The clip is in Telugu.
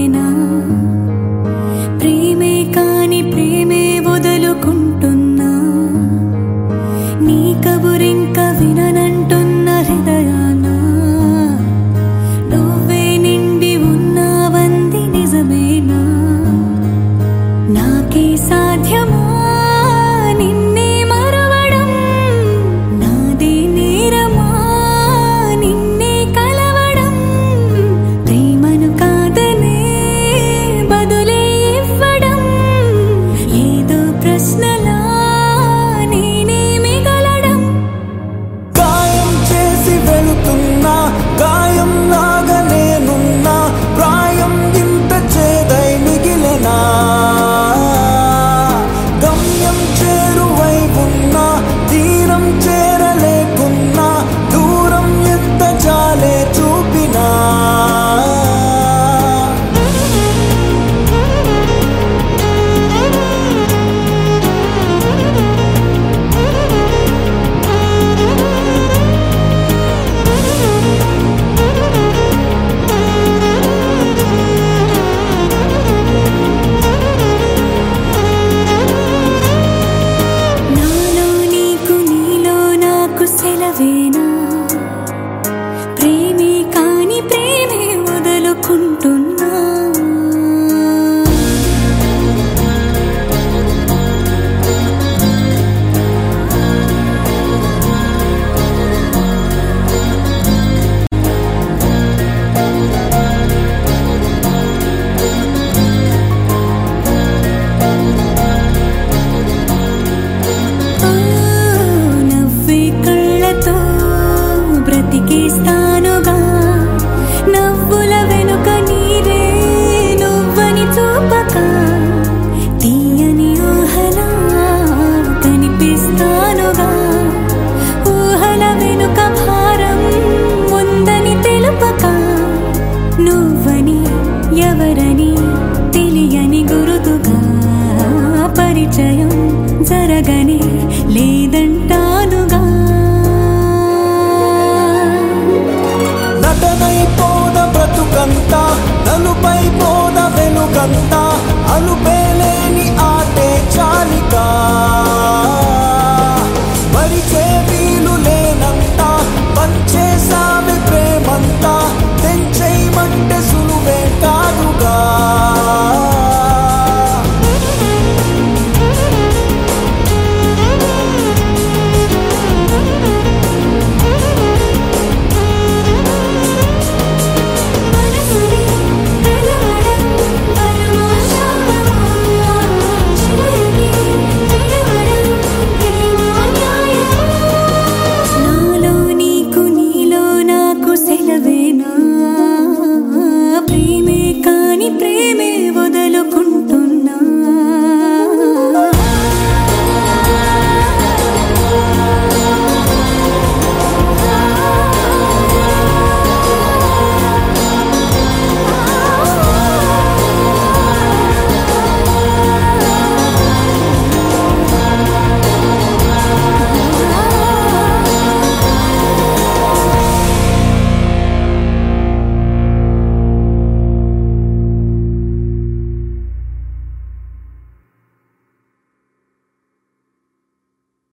నువ్వేనా ప్రేమే కాని ప్రేమే వదులుకుంటున్నా నీ కబురింక విననంటున్న హృదయాన నువ్వే నిండి ఉన్నావంది నిజమేనా నాకే సాధ్యమా నిన్నే మరవడం నాదే నేరమా నిన్నే కలవడం ప్రేమను కాదనే బదులే ఇవ్వడం ఏదో ప్రశ్నలా నేనే మిగలడం గాయం చేసి వెళుతున్నా గాయం లాగా నేనున్నా ప్రాయం ఇంత చేదై మిగిలినా గమ్యం చేరువై ఉన్నా తీరం చేరలేకున్నా దూరం ఎంత చాలే చూపినా నాలో నీకు నీలో నాకు సెలవేనా ప్రేమే కాని ప్రేమే వదులుకుంటున్నా నవ్వే కళ్ళతో బ్రతికేస్తానుగా నవ్వుల వెనుక నీరే నువ్వని చూపక తీయని ఊహలా కనిపిస్తానుగా ఊహల వెనుక భారం ఉందని తెలుపక నువ్వని ఎవరని తెలియని గురుతుగా పరిచయం జరగని